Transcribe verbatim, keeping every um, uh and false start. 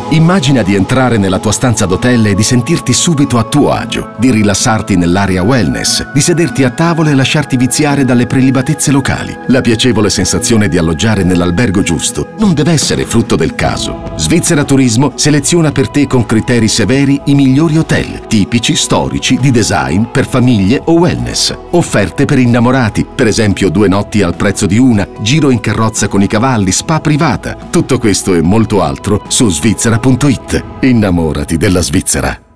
Immagina di entrare nella tua stanza d'hotel e di sentirti subito a tuo agio, di rilassarti nell'area wellness, di sederti a tavola e lasciarti viziare dalle prelibatezze locali. La piacevole sensazione di alloggiare nell'albergo giusto non deve essere frutto del caso. Svizzera Turismo seleziona per te con criteri severi i migliori hotel, tipici, storici, di design, per famiglie o wellness. Offerte per innamorati, per esempio due notti al prezzo di una, giro in carrozza con i cavalli, spa privata. Tutto questo e molto altro su svizzera punto it. Innamorati della Svizzera.